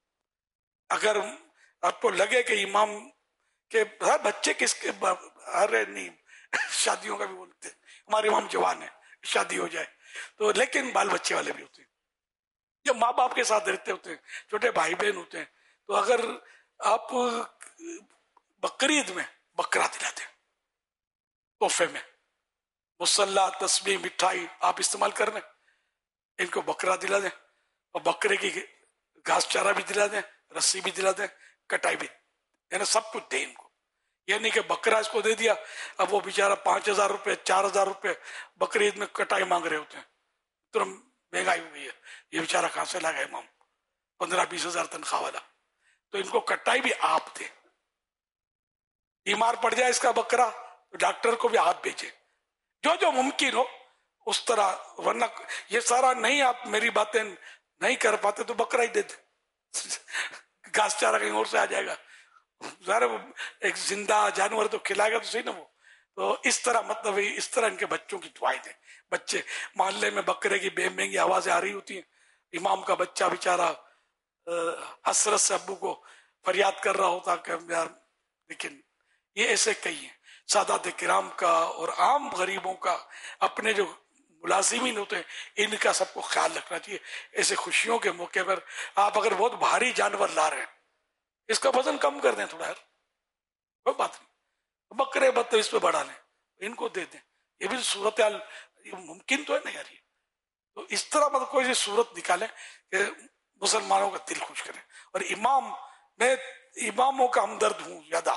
اگر آپ کو لگے کہ امام کے بچے کس کے, ارے نہیں شادیوں کا بھی بولتے ہیں ہمارے امام جوان ہے, شادی ہو جائے تو, لیکن بال بچے والے بھی ہوتے ہیں, جب ماں باپ کے ساتھ رہتے ہوتے ہیں, چھوٹے بھائی بہن ہوتے ہیں, تو اگر آپ بقرعید میں بکرا دلا دیں تحفے میں, مسلح تسبیح مٹھائی آپ استعمال کر لیں, ان کو بکرا دلا دیں اور بکرے کی گھاس چارہ بھی دلا دیں, رسی بھی دلا دیں, کٹائی بھی, یعنی سب کچھ دیں ان کو. یہ نہیں کہ بکرا اس کو دے دیا اب وہ بیچارہ پانچ ہزار روپے چار ہزار روپے بقرعید میں کٹائی مانگ رہے ہوتے ہیں. تو مہنگائی ہوئی ہے, یہ بیچارہ کہاں سے لگا امام پندرہ بیس ہزار تنخواہ والا. تو ان کو کٹائی بھی آپ دیں. بیمار پڑ جائے اس کا بکرا تو ڈاکٹر کو بھی آپ بھیجیں, جو جو ممکن ہو اس طرح. ورنہ یہ سارا نہیں, آپ میری باتیں نہیں کر پاتے تو بکرا ہی دے دیں, گھاس چارہ کہیں اور سے آ جائے گا. ظاہر ایک زندہ جانور تو کھلائے گا تو صحیح نا وہ. تو اس طرح مطلب اس طرح ان کے بچوں کی دعائیں دیں. بچے محلے میں بکرے کی بے مہنگی آوازیں آ رہی ہوتی ہیں, امام کا بچہ بیچارہ حسرت سے ابو کو فریاد کر رہا ہوتا کہ یار. لیکن یہ ایسے کئی ہیں سادات کرام کا اور عام غریبوں کا, اپنے جو ملازمین ہوتے ہیں ان کا سب کو خیال رکھنا چاہیے. ایسے خوشیوں کے موقع پر آپ اگر بہت بھاری جانور لا رہے ہیں اس کا وزن کم کر دیں تھوڑا یار, کوئی بات نہیں. بکرے بت اس پہ بڑھا لیں, ان کو دے دیں. یہ بھی صورتحال ممکن تو ہے نا یار. یہ تو اس طرح مطلب کوئی سی صورت نکالیں کہ مسلمانوں کا دل خوش کریں. اور امام میں اماموں کا ہمدرد ہوں زیادہ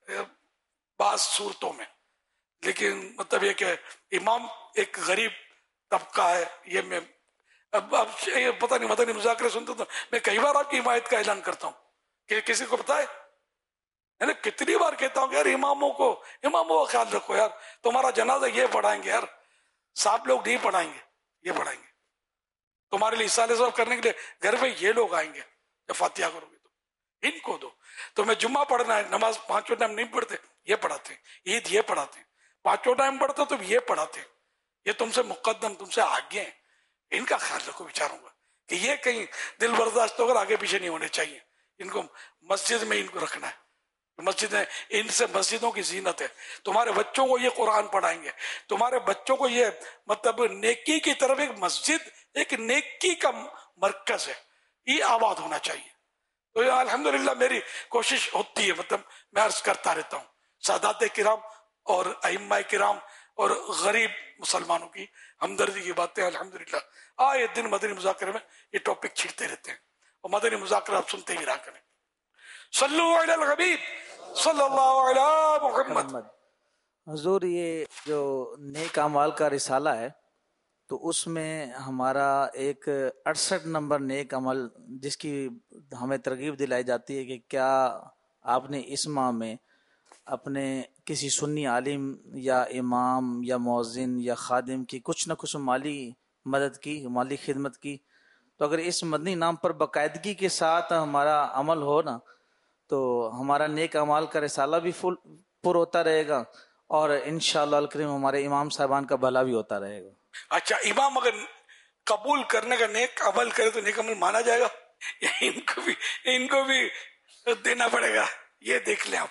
بعض صورتوں میں, لیکن مطلب یہ کہ امام ایک غریب طبقہ ہے. یہ میں اب اب یہ پتہ نہیں مدنی مذاکرے سنتا تو میں کئی بار آپ کی حمایت کا اعلان کرتا ہوں کہ کسی کو پتہ ہے, یعنی کتنی بار کہتا ہوں کہ یار اماموں کو اماموں کا خیال رکھو یار. تمہارا جنازہ یہ پڑھائیں گے یار, صاحب لوگ نہیں پڑھائیں گے, یہ پڑھائیں گے. تمہارے لیے اصالہ صاحب کرنے کے لیے گھر میں یہ لوگ آئیں گے, جب فاتحہ کرو گے تو ان کو دو. تمہیں جمعہ پڑھنا ہے, نماز پانچوں ٹائم نہیں پڑھتے, یہ پڑھاتے ہیں. عید یہ پڑھاتے ہیں, پانچوں ٹائم پڑھتے تو یہ پڑھاتے ہیں. یہ تم سے مقدم, تم سے آگے ہیں. ان کا خیال رکھو بیچاروں کا کہ یہ کہیں دل برداشت ہو کر آگے پیچھے نہیں ہونے چاہیے. ان کو مسجد میں ان کو رکھنا ہے. مسجد ہے, ان سے مسجدوں کی زینت ہے. تمہارے بچوں کو یہ قرآن پڑھائیں گے, تمہارے بچوں کو یہ مطلب نیکی کی طرف, ایک مسجد ایک نیکی کا مرکز ہے, یہ آباد ہونا چاہیے. تو الحمدللہ میری کوشش ہوتی ہے, مطلب میں عرض کرتا رہتا ہوں سادات کرام اور ائمہ کرام اور غریب مسلمانوں کی ہمدردی کی باتیں الحمدللہ آئے دن مدنی مذاکرے میں یہ ٹاپک چھڑتے رہتے ہیں, اور مدنی مذاکرہ آپ سنتے ہی رہا کریں. صلو علی الحبیب صلی اللہ علی محمد. حضور یہ جو نیک اعمال کا رسالہ ہے تو اس میں ہمارا ایک اڑسٹھ نمبر نیک عمل جس کی ہمیں ترغیب دلائی جاتی ہے کہ کیا آپ نے اس ماہ میں اپنے کسی سنی عالم یا امام یا مؤذن یا خادم کی کچھ نہ کچھ مالی مدد کی, مالی خدمت کی. تو اگر اس مدنی نام پر باقاعدگی کے ساتھ ہمارا عمل ہو نا تو ہمارا نیک اعمال کا رسالہ بھی فل پر ہوتا رہے گا, اور انشاءاللہ الکریم ہمارے امام صاحبان کا بھلا بھی ہوتا رہے گا. اچھا, امام اگر قبول کرنے کا نیک عمل کرے تو نیک عمل مانا جائے گا یا ان کو بھی ان کو بھی دینا پڑے گا؟ یہ دیکھ لیں آپ,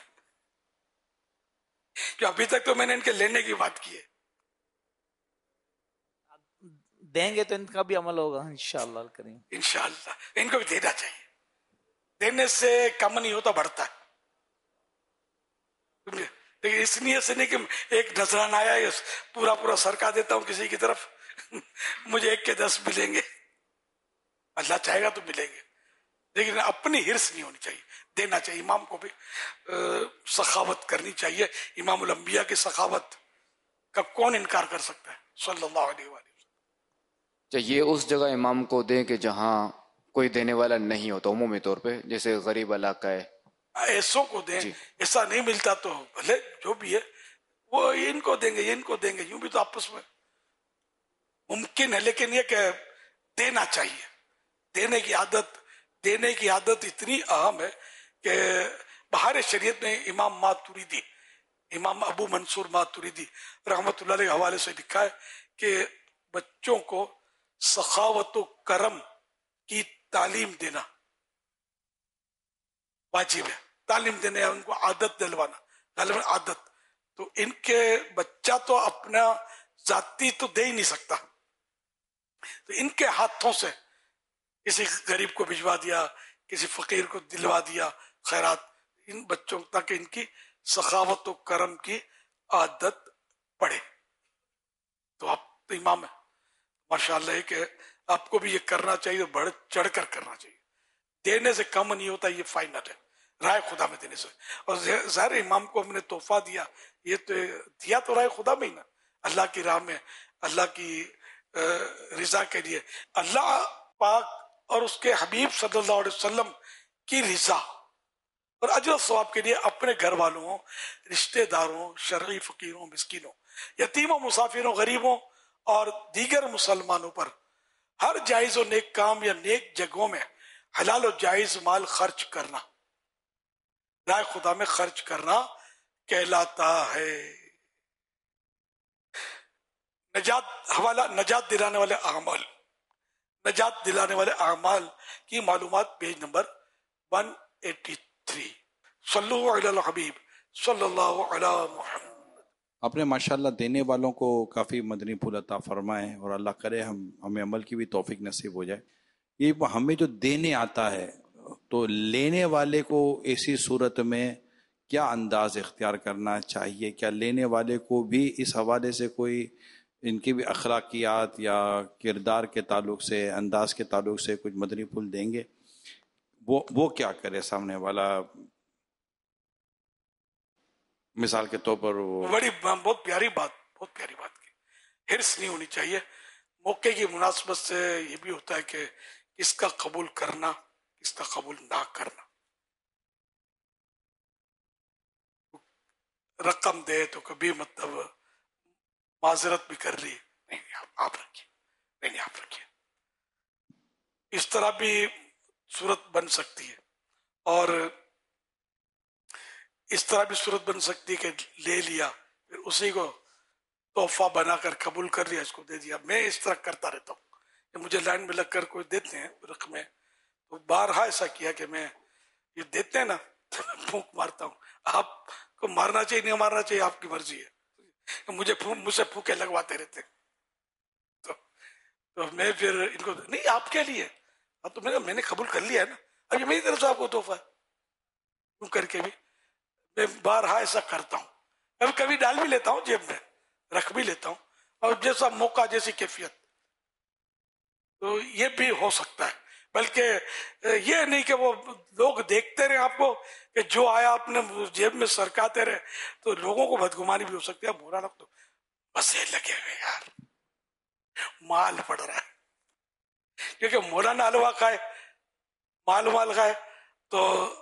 کہ ابھی تک تو میں نے ان کے لینے کی بات کی ہے. دیں گے تو ان کا بھی عمل ہوگا انشاءاللہ الکریم. انشاءاللہ ان کو بھی دینا چاہیے. دینے سے کم نہیں ہوتا, بڑھتا ہے. لیکن اس نیت سے نہیں کہ ایک نذرانہ آیا ہے پورا پورا سرکا دیتا ہوں کسی کی طرف مجھے ایک کے دس ملیں گے. اللہ چاہے گا تو ملیں گے, لیکن اپنی ہرس نہیں ہونی چاہیے, دینا چاہیے. امام کو بھی سخاوت کرنی چاہیے. امام الانبیاء کی سخاوت کا کون انکار کر سکتا ہے صلی اللہ علیہ وآلہ وسلم. یہ اس جگہ امام کو دیں کہ جہاں کوئی دینے والا نہیں ہوتا, عمومی طور پہ جیسے غریب علاقہ ہے, ایسوں کو دیں. ایسا نہیں ملتا تو بھلے جو بھی ہے وہ ان کو دیں گے, ان کو دیں گے, یوں بھی تو آپس میں मुमकिन है, लेकिन ये कि देना चाहिए। देने की आदत देने की आदत इतनी अहम है कि बाहर शरीयत में इमाम मातुरीदी, इमाम अबू मंसूर मातुरीदी रहमतुल्लाह अलैह के हवाले से लिखा है कि बच्चों को सखावत व करम की तालीम देना वाजिब है। तालीम देने या उनको आदत दिलवाना, तालीम आदत। तो इनके बच्चा तो अपना जाती तो दे ही नहीं सकता, तो इनके हाथों से किसी गरीब को भिजवा दिया, किसी फकीर को दिलवा दिया खैरात, इन बच्चों तक इनकी सखावत और करम की आदत पड़े। तो आप तो इमाम है माशाअल्लाह, कि आपको भी ये करना चाहिए, बढ़ चढ़ कर करना चाहिए। देने से कम नहीं होता, ये फाइनल है राय खुदा में देने से। और ज़ाहिर इमाम को हमने तोहफा दिया, ये तो दिया तो राय खुदा में ही ना, अल्लाह की राह में, अल्लाह की रिजा के लिए, अल्लाह पाक और उसके हबीब सल्लल्लाहु अलैहि वसल्लम की रिजा और अजर सवाब के लिए अपने घर वालों, रिश्तेदारों, शरई फकीरों, मिस्किनों, यतीमों, मुसाफिरों, गरीबों और दीगर मुसलमानों पर हर जायज और नेक काम या नेक जगहों में हलाल और जायज माल खर्च करना, राय खुदा में खर्च करना कहलाता है। नजात हवाला नजात दिलाने वाले अमाल, नजात दिलाने वाले अमाल की मालूमात पेज नंबर एक सौ तिरासी। सल्लु अलल हबीब सल्लल्लाहु अलैहि मुहम्मद। आपने माशाल्लाह देने वालों को काफ़ी मदनी फूल अता फरमाए, और अल्लाह करे हम हमें अमल की भी तौफीक नसीब हो जाए। ये हमें जो देने आता है, तो लेने वाले को ऐसी सूरत में क्या अंदाज इख्तियार करना चाहिए? क्या लेने वाले को भी इस हवाले से कोई इनकी भी अखलाकियात या किरदार के ताल्लुक से, अंदाज के ताल्लुक से कुछ मदनी फूल देंगे? वो वो क्या करे सामने वाला? मिसाल के तौर पर वो बड़ी बहुत प्यारी बात बहुत प्यारी बात की, हिर्स नहीं होनी चाहिए। मौके की मुनासबत से ये भी होता है कि किसका कबूल करना, किसका कबूल ना करना। रकम दे तो कभी मतलब माजरत भी कर ली, नहीं आप रखिए, नहीं नहीं आप रखिए, इस तरह भी सूरत बन सकती है। और इस तरह भी सूरत बन सकती है कि ले लिया, फिर उसी को तोहफा बनाकर कबूल कर लिया, इसको दे दिया। मैं इस तरह करता रहता हूँ, मुझे लाइन में लगकर कोई देते हैं रकमें, तो बारहा ऐसा किया कि मैं ये देते हैं ना तो फूंक मारता हूँ। आपको मारना चाहिए नहीं मारना चाहिए आपकी मर्जी है, मुझे मुझसे फूके लगवाते रहते हैं। तो, तो मैं फिर इनको नहीं आपके लिए, अब तो मैंने मैंने कबूल कर लिया है ना, अब ये मेरी तरफ से आपको तोहफा है, तुम करके भी मैं बारहा ऐसा करता हूँ। कभी कभी डाल भी लेता हूँ, जेब में रख भी लेता हूँ, और जैसा मौका जैसी कैफियत, तो ये भी हो सकता है। बल्कि ये नहीं कि वो लोग देखते रहे आपको कि जो आया अपने जेब में सरकाते रहे, तो लोगों को बदगुमानी भी हो सकती है। बुरा लोग तो बसे लगे हुए यार, माल पड़ रहा है, क्योंकि मौलाना हलवा खाए, माल माल खाए, तो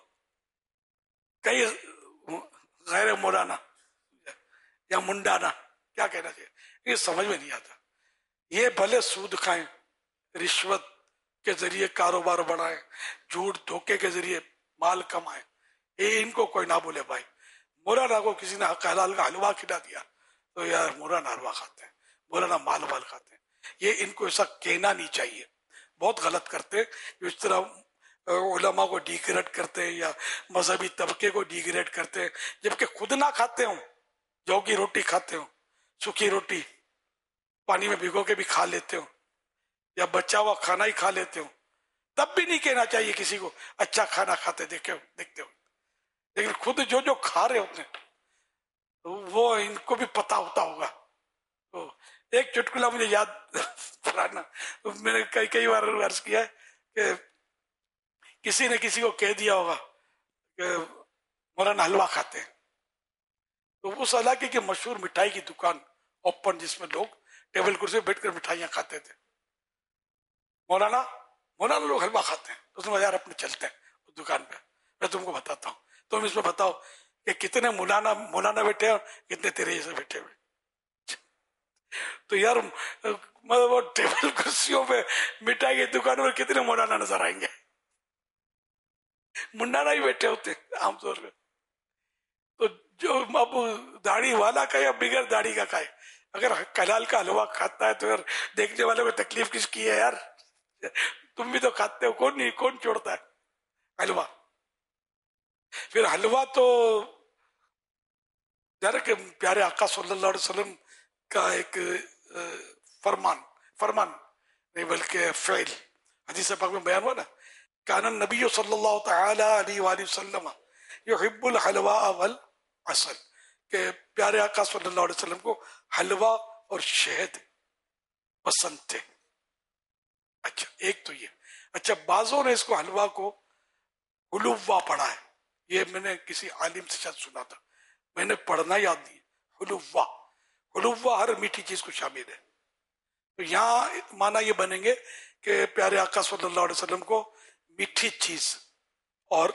कई गैर मौलाना या मुंडाना क्या कहना चाहिए, ये समझ में नहीं आता। ये भले सूद खाएं, रिश्वत के जरिए कारोबार बढ़ाएं, झूठ धोखे के जरिए माल कमाएं, ये इनको कोई ना बोले भाई। मौलाना को किसी ने हलाल का हलवा खिला दिया तो यार मौलाना हलवा खाते हैं, मौलाना माल माल खाते हैं, ये इनको ऐसा कहना नहीं चाहिए। बहुत गलत करते हैं इस तरह, उलमा को डिग्रेड करते हैं या मजहबी तबके को डिग्रेड करते हैं, जबकि खुद ना खाते हो, जौ की रोटी खाते हो, सूखी रोटी पानी में भिगो के भी खा लेते हो, या बचा हुआ खाना ही खा लेते हो, तब भी नहीं कहना चाहिए किसी को अच्छा खाना खाते देखे हो देखते हो। लेकिन खुद जो जो खा रहे होते हैं तो वो इनको भी पता होता होगा। तो एक चुटकुला मुझे याद पुराना, तो मैंने कई कई बार अर्ज किया है कि किसी ने किसी को कह दिया होगा कि मौलाना हलवा खाते हैं, तो उस इलाके की मशहूर मिठाई की दुकान ओपन, जिसमें लोग टेबल कुर्सी बैठकर मिठाइयाँ खाते थे। मौलाना मौलाना लोग हलवा खाते हैं, तो उसने यार अपने चलते हैं उस दुकान पे, मैं तुमको बताता हूँ, तुम इसमें बताओ कि कितने मौलाना मौलाना बैठे हैं और कितने तेरे जैसे बैठे हुए। تو یار مطلب وہ ٹیبل کرسیوں پہ مٹھائی کی دکانوں میں کتنے مولانا نظر آئیں گے؟ منڈانا ہی بیٹھے ہوتے ہیں عام طور پہ. تو جو اب داڑھی والا کا یا بغیر داڑھی کا کھائے، اگر کلال کا حلوہ کھاتا ہے تو یار دیکھنے والوں کو تکلیف کس کی ہے یار؟ تم بھی تو کھاتے ہو، کون نہیں کون چھوڑتا ہے حلوہ؟ پھر حلوہ تو یار کہ پیارے آقا صلی اللہ علیہ وسلم کا ایک فرمان فرمان نہیں بلکہ فعل حدیث پاک میں بیان ہوا نا، کان النبی صلی اللہ تعالی علیہ وآلہ وسلم یحب الحلواء والعسل، کہ پیارے آقا صلی اللہ علیہ وسلم کو حلوہ اور شہد پسند تھے. اچھا ایک تو یہ. اچھا بعضوں نے اس کو حلوہ کو حلوہ پڑھا ہے، یہ میں نے کسی عالم سے شاید سنا تھا، میں نے پڑھنا یاد نہیں. حلوہ حلوہ ہر میٹھی چیز کو شامل ہے. تو یہاں معنی یہ بنیں گے کہ پیارے آقا صلی اللہ علیہ وسلم کو میٹھی چیز اور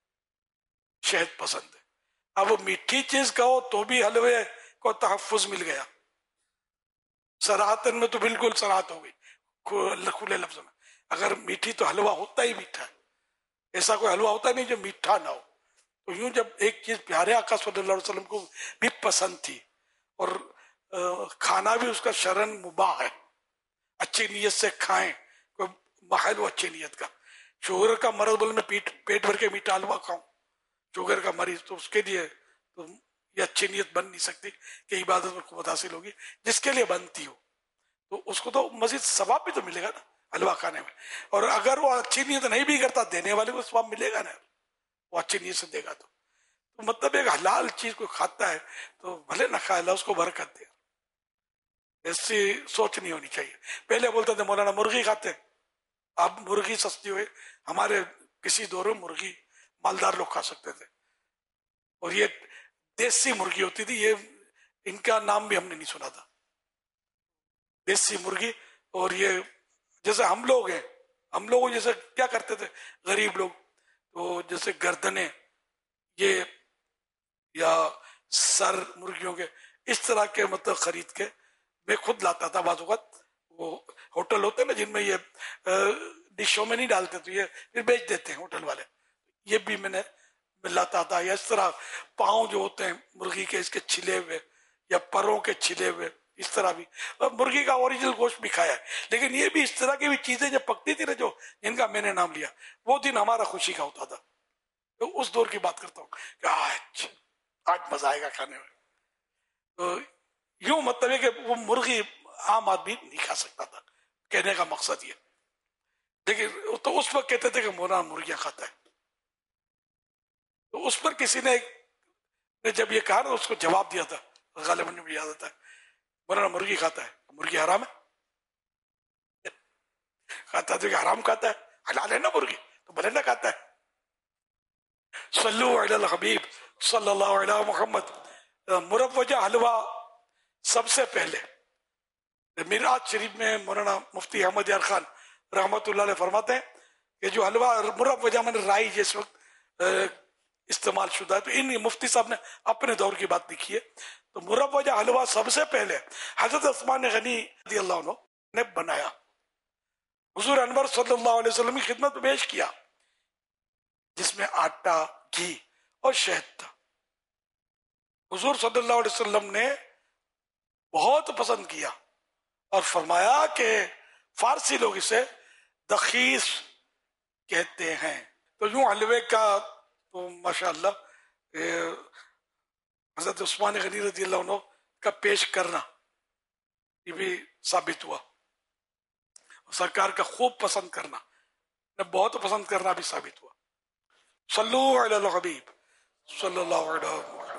شہد پسند ہے. اب میٹھی چیز کہو تو بھی حلوے کو تحفظ مل گیا، صراحتن میں تو بالکل صراحت ہو گئی کھلے لفظ میں. اگر میٹھی تو حلوہ ہوتا ہی میٹھا ہے، ایسا کوئی حلوہ ہوتا نہیں جو میٹھا نہ ہو. تو یوں جب ایک چیز پیارے آقا صلی اللہ علیہ وسلم کو بھی پسند تھی اور کھانا بھی اس کا شرعاً مباح ہے، اچھی نیت سے کھائیں، کوئی محل ہو اچھی نیت کا. شوگر کا مرض بول میں پیٹ پیٹ بھر کے میٹھا حلوہ کھاؤں، شوگر کا مریض، تو اس کے لیے تو یہ اچھی نیت بن نہیں سکتی کہ عبادت پر قوت حاصل ہوگی. جس کے لیے بنتی ہو تو اس کو تو مزید ثواب بھی تو ملے گا نا حلوہ کھانے میں. اور اگر وہ اچھی نیت نہیں بھی کرتا، دینے والے کو ثواب ملے گا نا، وہ اچھی نیت سے دے گا. تو تو مطلب ایک حلال چیز کو کھاتا ہے تو بھلے نہ کھائے، اللہ اس کو برکت دے. ایسی سوچ نہیں ہونی چاہیے. پہلے بولتے تھے مولانا مرغی کھاتے، اب مرغی سستی ہوئی. ہمارے کسی دور میں مرغی مالدار لوگ کھا سکتے تھے، اور یہ دیسی مرغی ہوتی تھی، یہ ان کا نام بھی ہم نے نہیں سنا تھا، دیسی مرغی. اور یہ جیسے ہم لوگ ہیں، ہم لوگ جیسے کیا کرتے تھے غریب لوگ، تو جیسے گردنیں یہ یا سر مرغیوں کے اس طرح کے مطلب خرید کے میں خود لاتا تھا. بعض اوقات وہ ہوٹل ہوتے نا جن میں یہ ڈشوں میں نہیں ڈالتے تو یہ پھر بیچ دیتے ہیں ہوٹل والے، یہ بھی میں نے لاتا تھا. یا اس طرح پاؤں جو ہوتے ہیں مرغی کے، اس کے چھلے ہوئے یا پروں کے چھلے ہوئے، اس طرح بھی. اور مرغی کا اوریجنل گوشت بھی کھایا ہے، لیکن یہ بھی اس طرح کی بھی چیزیں جو پکتی تھی نا، جو جن کا میں نے نام لیا، وہ دن ہمارا خوشی کا ہوتا تھا. تو اس دور کی بات کرتا ہوں کہ آج آج مزہ آئے گا کھانے میں. تو یوں مطلب ہے کہ وہ مرغی عام آدمی نہیں کھا سکتا تھا، کہنے کا مقصد یہ. لیکن تو اس وقت کہتے تھے کہ مولانا مرغیاں کھاتا ہے. تو اس پر کسی نے نے جب یہ کہا نا، اس کو جواب دیا تھا، غالباً مجھے یاد آتا ہے، مولانا مرغی کھاتا ہے. مرغی حرام ہے؟ کھاتا تو کہ حرام کھاتا ہے، حلال ہے نا مرغی، تو بھلے نہ کھاتا ہے. صلو علی الحبیب صلی اللہ علیہ محمد. مروجہ حلوہ سب سے پہلے میراج شریف میں مولانا مفتی احمد یار خان رحمت اللہ علیہ فرماتے ہیں کہ جو حلوہ مروجہ میں رائی جس وقت استعمال شدہ ہے، تو ان مفتی صاحب نے اپنے دور کی بات لکھی ہے. تو مروجہ حلوہ سب سے پہلے حضرت عثمان غنی رضی اللہ عنہ نے بنایا، حضور انور صلی اللہ علیہ وسلم کی خدمت میں پیش کیا، جس میں آٹا، گھی اور شہد تھا. حضور صلی اللہ علیہ وسلم نے بہت پسند کیا اور فرمایا کہ فارسی لوگ اسے دخیس کہتے ہیں. تو یوں حلوے کا تو ماشاءاللہ حضرت عثمان غنی رضی اللہ عنہ کا پیش کرنا یہ بھی ثابت ہوا، سرکار کا خوب پسند کرنا، بہت پسند کرنا بھی ثابت ہوا. صلو علی الحبیب صلی اللہ علیہ وسلم.